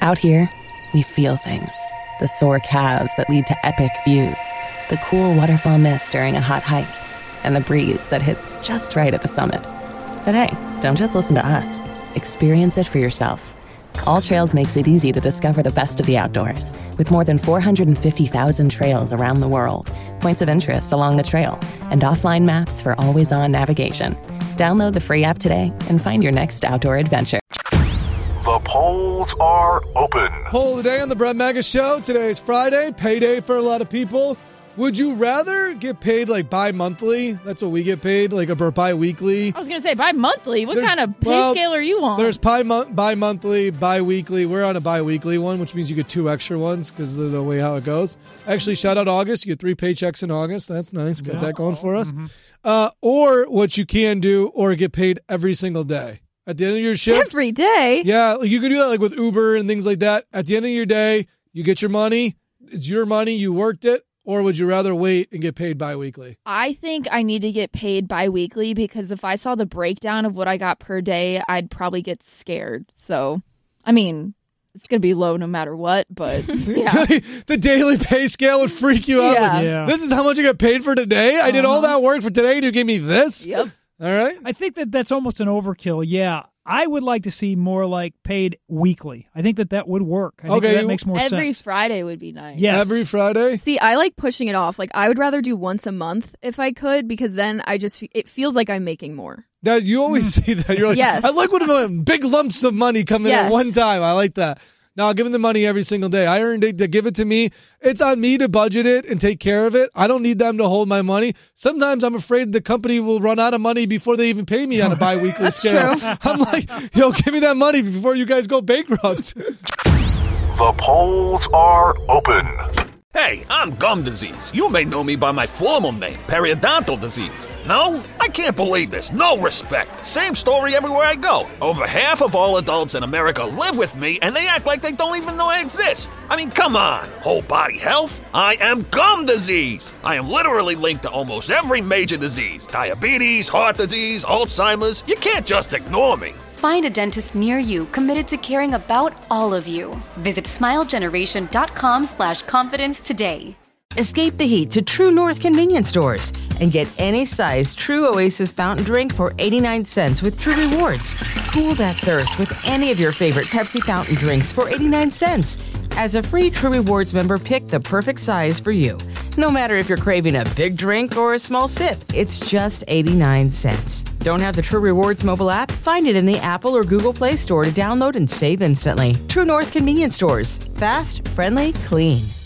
Out here, we feel things. The sore calves that lead to epic views, the cool waterfall mist during a hot hike, and the breeze that hits just right at the summit. But hey, don't just listen to us. Experience it for yourself. All Trails makes it easy to discover the best of the outdoors, with more than 450,000 trails around the world, points of interest along the trail, and offline maps for always-on navigation. Download the free app today and find your next outdoor adventure. The polls are open. Poll of the day on the Brett Mega Show. Today is Friday, payday for a lot of people. Would you rather get paid like bi-monthly? That's what we get paid, like a bi-weekly. I was going to say bi-monthly. What kind of pay scale are you on? There's bi-monthly, bi-weekly. We're on a bi-weekly one, which means you get 2 extra ones because of the way how it goes. Actually, shout out August. You get 3 paychecks in August. That's nice. Got that going for us. Mm-hmm. Or what you can do, or get paid every single day. At the end of your shift. Every day? Yeah, you can do that like with Uber and things like that. At the end of your day, you get your money. It's your money. You worked it. Or would you rather wait and get paid bi-weekly? I think I need to get paid bi-weekly because if I saw the breakdown of what I got per day, I'd probably get scared. So, I mean, it's going to be low no matter what, but yeah. The daily pay scale would freak you out. Yeah. Like, this is how much you get paid for today? I did all that work for today and you gave me this? Yep. All right. I think that's almost an overkill. Yeah. I would like to see more like paid weekly. I think that would work. I think that makes more sense. Every Friday would be nice. Yes. Every Friday? See, I like pushing it off. Like, I would rather do once a month if I could, because then it feels like I'm making more. Now, you always say that. You're like, yes. I like when big lumps of money come in at one time. I like that. No, I'll give him the money every single day. I earned it to give it to me. It's on me to budget it and take care of it. I don't need them to hold my money. Sometimes I'm afraid the company will run out of money before they even pay me on a bi-weekly scale. True. I'm like, give me that money before you guys go bankrupt. The polls are open. Hey, I'm gum disease. You may know me by my formal name, periodontal disease. No? I can't believe this. No respect. Same story everywhere I go. Over half of all adults in America live with me, and they act like they don't even know I exist. I mean, come on. Whole body health? I am gum disease. I am literally linked to almost every major disease. Diabetes, heart disease, Alzheimer's. You can't just ignore me. Find a dentist near you committed to caring about all of you. Visit smilegeneration.com/confidence today. Escape the heat to True North convenience stores and get any size True Oasis fountain drink for 89 cents with True Rewards. Cool that thirst with any of your favorite Pepsi fountain drinks for 89 cents. As a free True Rewards member, pick the perfect size for you. No matter if you're craving a big drink or a small sip, it's just 89 cents. Don't have the True Rewards mobile app? Find it in the Apple or Google Play Store to download and save instantly. True North convenience stores. Fast, friendly, clean.